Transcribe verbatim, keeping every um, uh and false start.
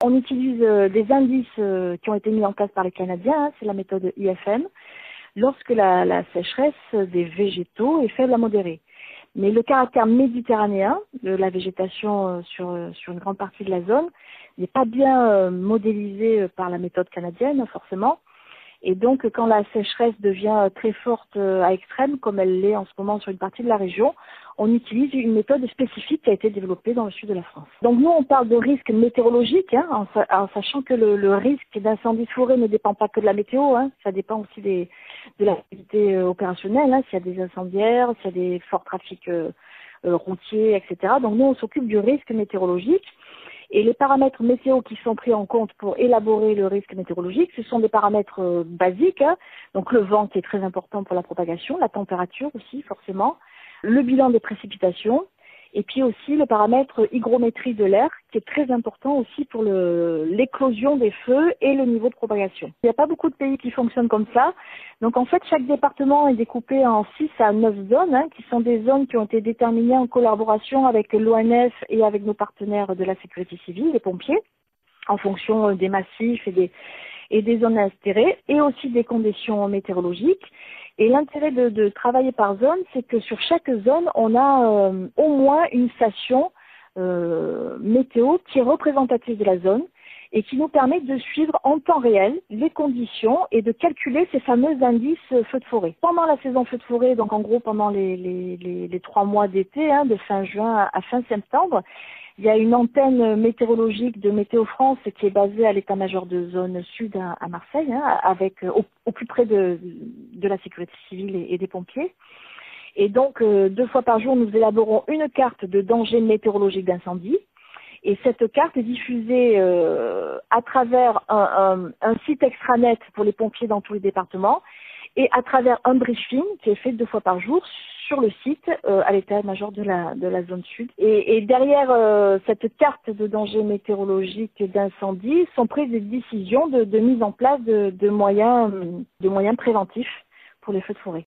On utilise euh, des indices euh, qui ont été mis en place par les Canadiens, hein, c'est la méthode I F M, lorsque la, la sécheresse des végétaux est faible à modérée. Mais le caractère méditerranéen de la végétation euh, sur, sur une grande partie de la zone n'est pas bien euh, modélisé par la méthode canadienne, forcément. Et donc, quand la sécheresse devient très forte euh, à extrême, comme elle l'est en ce moment sur une partie de la région, on utilise une méthode spécifique qui a été développée dans le sud de la France. Donc nous, on parle de risque météorologique, hein, en, sa- en sachant que le, le risque d'incendie de forêt ne dépend pas que de la météo, hein, ça dépend aussi des, de l'activité euh, opérationnelle, hein, s'il y a des incendiaires, s'il y a des forts trafics euh, euh, routiers, et cetera. Donc nous, on s'occupe du risque météorologique. Et les paramètres météo qui sont pris en compte pour élaborer le risque météorologique, ce sont des paramètres euh, basiques, hein. Donc le vent qui est très important pour la propagation, la température aussi forcément, le bilan des précipitations, et puis aussi le paramètre hygrométrie de l'air qui est très important aussi pour le- l'éclosion des feux et le niveau de propagation. Il n'y a pas beaucoup de pays qui fonctionnent comme ça. Donc en fait, chaque département est découpé en six à neuf zones, hein, qui sont des zones qui ont été déterminées en collaboration avec l'O N F et avec nos partenaires de la sécurité civile, les pompiers, en fonction des massifs et des, et des zones d'intérêt, et aussi des conditions météorologiques. Et l'intérêt de, de travailler par zone, c'est que sur chaque zone, on a euh, au moins une station euh, météo qui est représentative de la zone et qui nous permet de suivre en temps réel les conditions et de calculer ces fameux indices euh, feux de forêt. Pendant la saison feux de forêt, donc en gros pendant les, les, les, les trois mois d'été, hein, de fin juin à, à fin septembre, il y a une antenne météorologique de Météo France qui est basée à l'état-major de zone sud à, à Marseille, hein, avec au, au plus près de, de la sécurité civile et, et des pompiers. Et donc, euh, deux fois par jour, nous élaborons une carte de danger météorologique d'incendie. Et cette carte est diffusée euh, à travers un, un, un site extranet pour les pompiers dans tous les départements et à travers un briefing qui est fait deux fois par jour sur le site euh, à l'état-major de la, de la zone sud. Et, et derrière euh, cette carte de danger météorologique d'incendie sont prises des décisions de, de mise en place de, de moyens, de moyens préventifs pour les feux de forêt.